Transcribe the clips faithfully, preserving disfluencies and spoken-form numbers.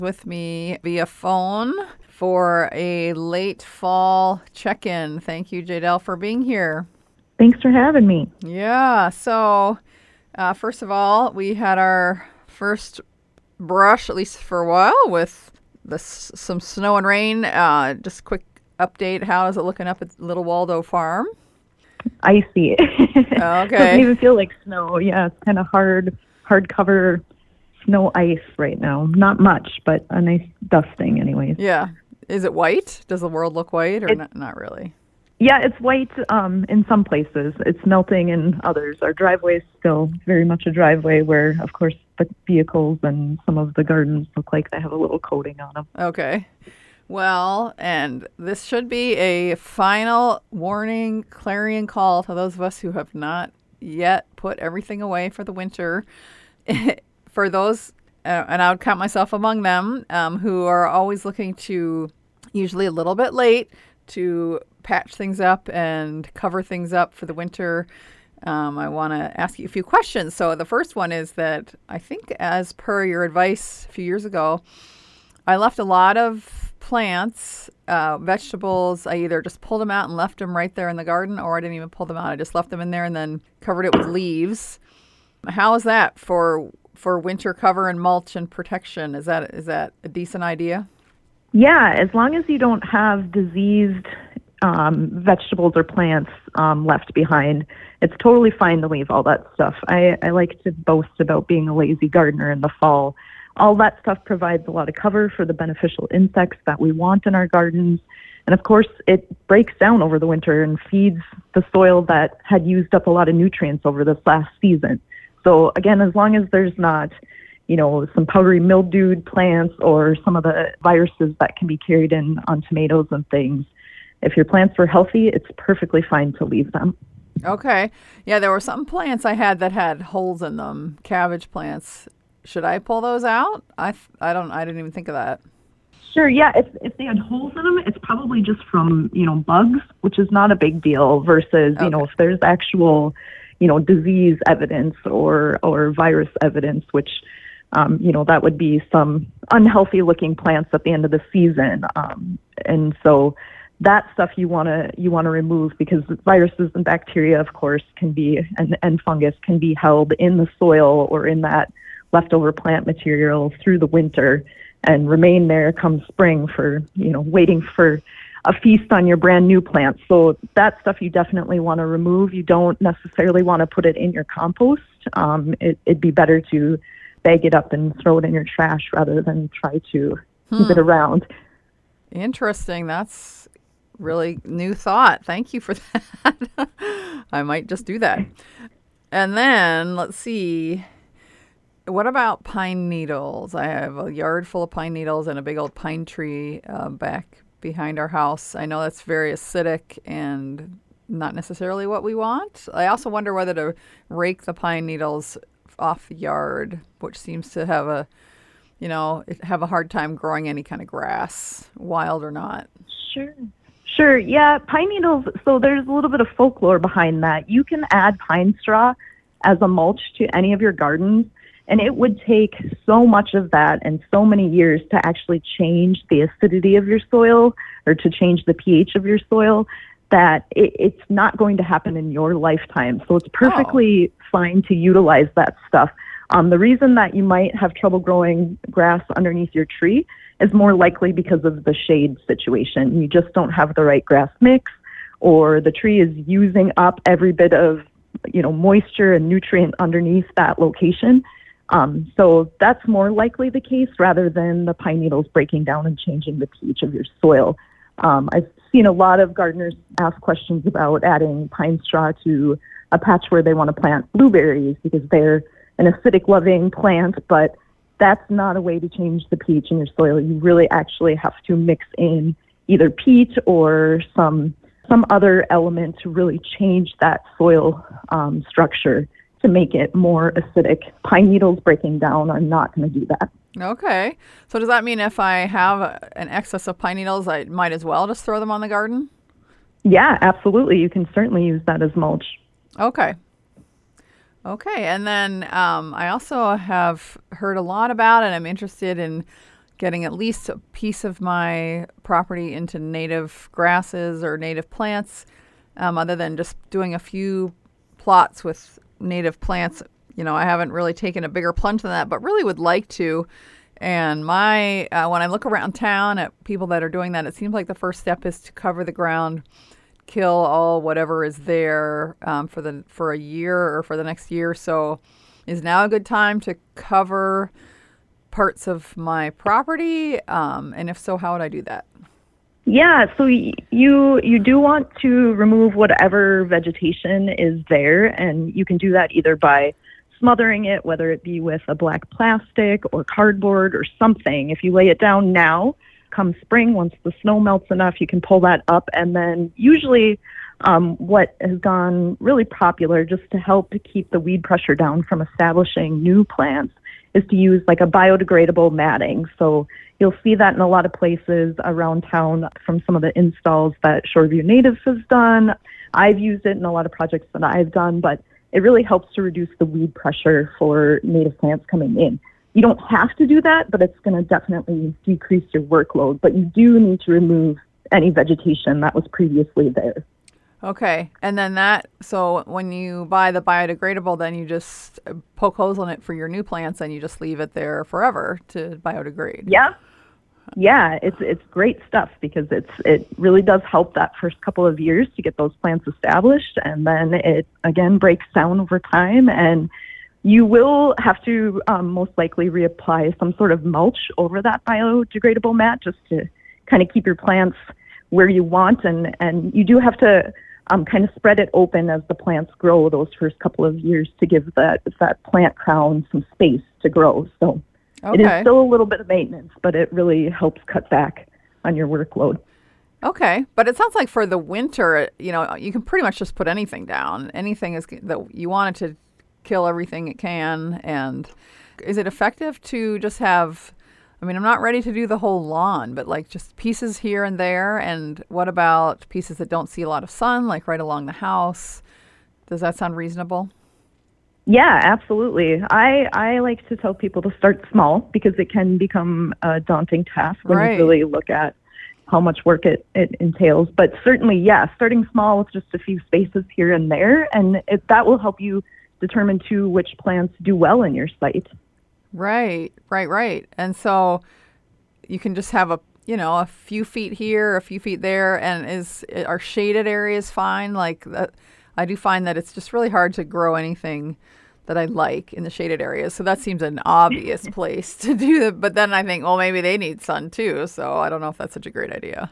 with me via phone for a late fall check-in. Thank you, Jadelle, for being here. Thanks for having me. Yeah, so uh, first of all, we had our first brush, at least for a while, with the, some snow and rain. Uh, just quick update, how is it looking up at Little Waldo Farm? Icy. Okay. Doesn't even feel like snow. Yeah, it's kind of hard, hard cover snow ice right now. Not much, but a nice dusting anyways. Yeah. Is it white? Does the world look white or It, not, not really? Yeah, it's white um, in some places. It's melting in others. Our driveway is still very much a driveway where, of course, the vehicles and some of the gardens look like they have a little coating on them. Okay. Well, and this should be a final warning, clarion call to those of us who have not yet put everything away for the winter. For those, uh, and I would count myself among them, um, who are always looking to, usually a little bit late, to patch things up and cover things up for the winter. Um, I want to ask you a few questions. So the first one is that I think, as per your advice a few years ago, I left a lot of plants, uh, vegetables. I either just pulled them out and left them right there in the garden, or I didn't even pull them out. I just left them in there and then covered it with leaves. How is that for for winter cover and mulch and protection? Is that is that a decent idea? Yeah, as long as you don't have diseased um, vegetables or plants um, left behind, it's totally fine to leave all that stuff. I, I like to boast about being a lazy gardener in the fall. All that stuff provides a lot of cover for the beneficial insects that we want in our gardens. And of course, it breaks down over the winter and feeds the soil that had used up a lot of nutrients over this last season. So again, as long as there's not, you know, some powdery mildewed plants or some of the viruses that can be carried in on tomatoes and things, if your plants were healthy, it's perfectly fine to leave them. Okay. Yeah, there were some plants I had that had holes in them, cabbage plants. Should I pull those out? I, I don't, I didn't even think of that. Sure, yeah. If if they had holes in them, it's probably just from, you know, bugs, which is not a big deal, versus, Okay. you know, if there's actual, you know, disease evidence or, or virus evidence, which, um, you know, that would be some unhealthy looking plants at the end of the season. Um, and so that stuff you want to you want to remove, because viruses and bacteria, of course, can be, and, and fungus can be held in the soil or in that leftover plant material through the winter and remain there come spring for, you know, waiting for a feast on your brand new plants. So that stuff you definitely want to remove. You don't necessarily want to put it in your compost. Um, it, it'd be better to bag it up and throw it in your trash rather than try to Hmm. keep it around. Interesting. That's really new thought. Thank you for that. I might just do that. And then let's see. What about pine needles? I have a yard full of pine needles and a big old pine tree uh, back behind our house. I know that's very acidic and not necessarily what we want. I also wonder whether to rake the pine needles off the yard, which seems to have a, you know, it- have a hard time growing any kind of grass, wild or not. Sure. Sure. Yeah. Pine needles. So there's a little bit of folklore behind that. You can add pine straw as a mulch to any of your gardens, and it would take so much of that and so many years to actually change the acidity of your soil or to change the pH of your soil that it, it's not going to happen in your lifetime. So it's perfectly fine to utilize that stuff. Um, the reason that you might have trouble growing grass underneath your tree is more likely because of the shade situation. You just don't have the right grass mix, or the tree is using up every bit of, you know, moisture and nutrient underneath that location. Um, so that's more likely the case rather than the pine needles breaking down and changing the pH of your soil. Um, I've seen a lot of gardeners ask questions about adding pine straw to a patch where they want to plant blueberries because they're an acidic loving plant, but that's not a way to change the pH in your soil. You really actually have to mix in either peat or some some other element to really change that soil um, structure to make it more acidic. Pine needles breaking down are not going to do that. Okay. So does that mean if I have an excess of pine needles, I might as well just throw them on the garden? Yeah, absolutely. You can certainly use that as mulch. Okay. Okay. And then um, I also have heard a lot about, and I'm interested in getting at least a piece of my property into native grasses or native plants, um, other than just doing a few plots with native plants. You know, I haven't really taken a bigger plunge than that, but really would like to. And my uh, when I look around town at people that are doing that, it seems like the first step is to cover the ground, kill all whatever is there um, for the for a year or for the next year. So is now a good time to cover parts of my property? Um, and if so, how would I do that? Yeah, so y- you you do want to remove whatever vegetation is there, and you can do that either by smothering it, whether it be with a black plastic or cardboard or something. If you lay it down now, come spring, once the snow melts enough, you can pull that up. And then usually um, what has gone really popular just to help to keep the weed pressure down from establishing new plants is to use like a biodegradable matting. So you'll see that in a lot of places around town from some of the installs that Shoreview Natives has done. I've used it in a lot of projects that I've done, but it really helps to reduce the weed pressure for native plants coming in. You don't have to do that, but it's going to definitely decrease your workload. But you do need to remove any vegetation that was previously there. Okay. And then that, so when you buy the biodegradable, then you just poke holes in it for your new plants and you just leave it there forever to biodegrade. Yeah. Yeah, it's it's great stuff because it's it really does help that first couple of years to get those plants established, and then it again breaks down over time, and you will have to um, most likely reapply some sort of mulch over that biodegradable mat just to kind of keep your plants where you want, and and you do have to um, kind of spread it open as the plants grow those first couple of years to give that that plant crown some space to grow. So. Okay. It is still a little bit of maintenance, but it really helps cut back on your workload. Okay. But it sounds like for the winter, you know, you can pretty much just put anything down. Anything is that you want it to kill everything it can. And is it effective to just have, I mean, I'm not ready to do the whole lawn, but like just pieces here and there. And what about pieces that don't see a lot of sun, like right along the house? Does that sound reasonable? Yeah, absolutely. I, I like to tell people to start small because it can become a daunting task when right. you really look at how much work it, it entails. But certainly, yeah, starting small with just a few spaces here and there, and it, that will help you determine, too, which plants do well in your site. Right, right, right. And so you can just have a, you know, a few feet here, a few feet there, and is are shaded areas fine? Like that. I do find that it's just really hard to grow anything that I like in the shaded areas. So that seems an obvious place to do that. But then I think, well, maybe they need sun too. So I don't know if that's such a great idea.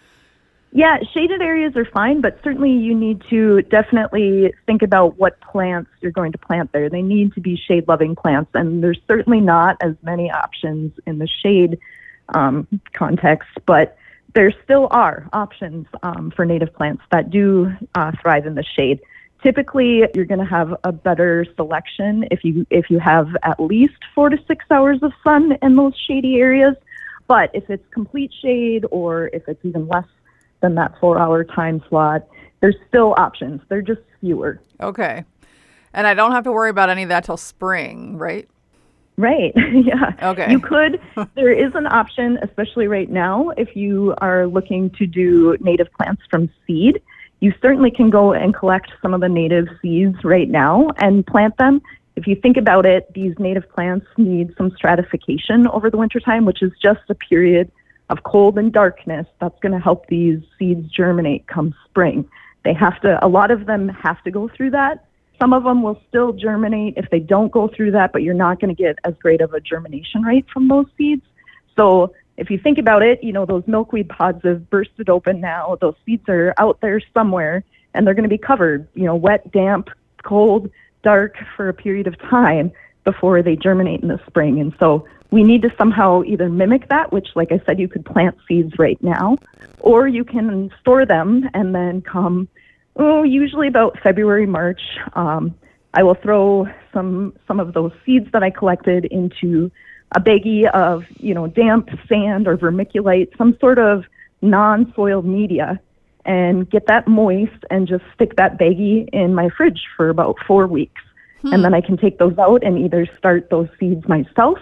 Yeah, shaded areas are fine, but certainly you need to definitely think about what plants you're going to plant there. They need to be shade-loving plants, and there's certainly not as many options in the shade um, context, but there still are options um, for native plants that do uh, thrive in the shade. Typically, you're going to have a better selection if you if you have at least four to six hours of sun in those shady areas. But if it's complete shade or if it's even less than that four-hour time slot, there's still options. They're just fewer. Okay. And I don't have to worry about any of that till spring, right? Right. Yeah. Okay. You could. There is an option, especially right now, if you are looking to do native plants from seed. You certainly can go and collect some of the native seeds right now and plant them. If you think about it, these native plants need some stratification over the wintertime, which is just a period of cold and darkness that's going to help these seeds germinate come spring. They have to, a lot of them have to go through that. Some of them will still germinate if they don't go through that, but you're not going to get as great of a germination rate from those seeds. So if you think about it, you know, those milkweed pods have bursted open now. Those seeds are out there somewhere, and they're going to be covered, you know, wet, damp, cold, dark for a period of time before they germinate in the spring. And so we need to somehow either mimic that, which, like I said, you could plant seeds right now, or you can store them and then come Oh, usually about February, March, um, I will throw some some of those seeds that I collected into a baggie of, you know, damp sand or vermiculite, some sort of non-soiled media, and get that moist and just stick that baggie in my fridge for about four weeks. Hmm. And then I can take those out and either start those seeds myself,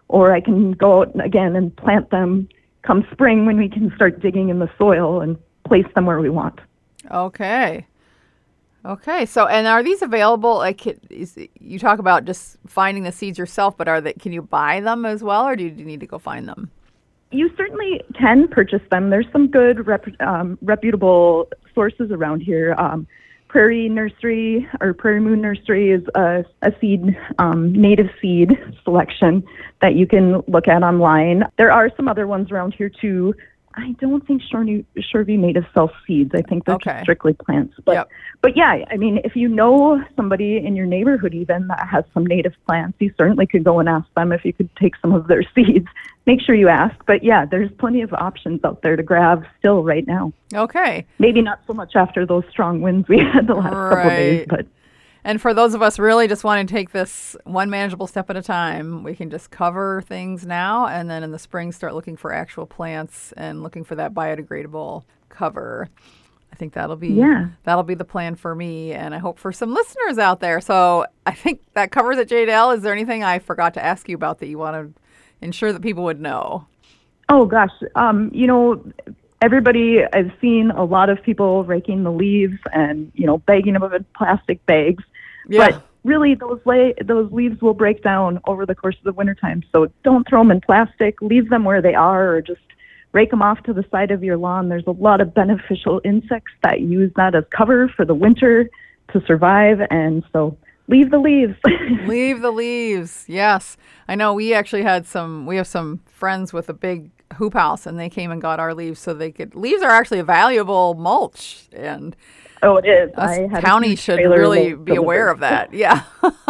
or I can go out again and plant them come spring when we can start digging in the soil and place them where we want. Okay. Okay. So, and are these available? Like, it- is, you talk about just finding the seeds yourself, but are they? Can you buy them as well, or do you need to go find them? You certainly can purchase them. There's some good, rep, um, reputable sources around here. Um, Prairie Nursery or Prairie Moon Nursery is a, a seed, um, native seed selection that you can look at online. There are some other ones around here too. I don't think Shoreview, Shoreview Native sells seeds. I think they're Okay. just strictly plants. But, Yep. but yeah, I mean, if you know somebody in your neighborhood even that has some native plants, you certainly could go and ask them if you could take some of their seeds. Make sure you ask. But yeah, there's plenty of options out there to grab still right now. Okay. Maybe not so much after those strong winds we had the last couple of days, Right. but And for those of us really just wanting to take this one manageable step at a time, we can just cover things now and then in the spring start looking for actual plants and looking for that biodegradable cover. I think that'll be Yeah. that'll be the plan for me, and I hope for some listeners out there. So I think that covers it, Jadelle. Is there anything I forgot to ask you about that you want to ensure that people would know? oh gosh, um, you know, everybody, I've seen a lot of people raking the leaves and, you know, bagging them in plastic bags. Yeah. But really, those la- those leaves will break down over the course of the wintertime. So don't throw them in plastic. Leave them where they are, or just rake them off to the side of your lawn. There's a lot of beneficial insects that use that as cover for the winter to survive. And so leave the leaves. Leave the leaves. Yes. I know we actually had some, we have some friends with a big hoop house and they came and got our leaves so they could, leaves are actually a valuable mulch, and oh, it is. us I had a county huge should trailer really load be aware delivered. of that. Yeah.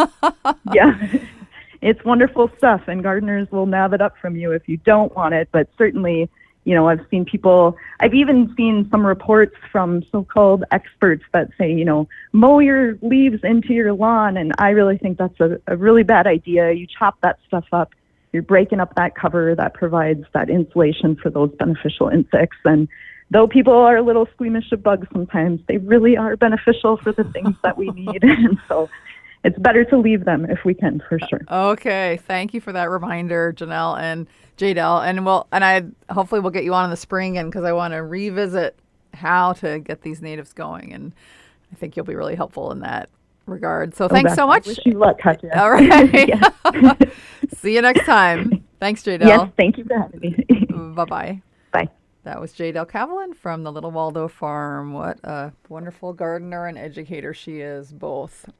Yeah. It's wonderful stuff, and gardeners will nab it up from you if you don't want it. But certainly, you know, I've seen people, I've even seen some reports from so-called experts that say, you know, mow your leaves into your lawn. And I really think that's a, a really bad idea. You chop that stuff up, you're breaking up that cover that provides that insulation for those beneficial insects. And though people are a little squeamish of bugs sometimes, they really are beneficial for the things that we need. And so it's better to leave them if we can, for sure. Okay. Thank you for that reminder, Janelle and Jadelle. And we'll, and I hopefully we'll get you on in the spring, and because I want to revisit how to get these natives going. And I think you'll be really helpful in that regard. So thanks Oh, so gosh, much. I wish you luck, Katya. All right. Yes. See you next time. Thanks, Jadelle. Yes, thank you for having me. Bye-bye. Bye. That was Jadelle Cavalin from the Little Waldo Farm. What a wonderful gardener and educator she is, both.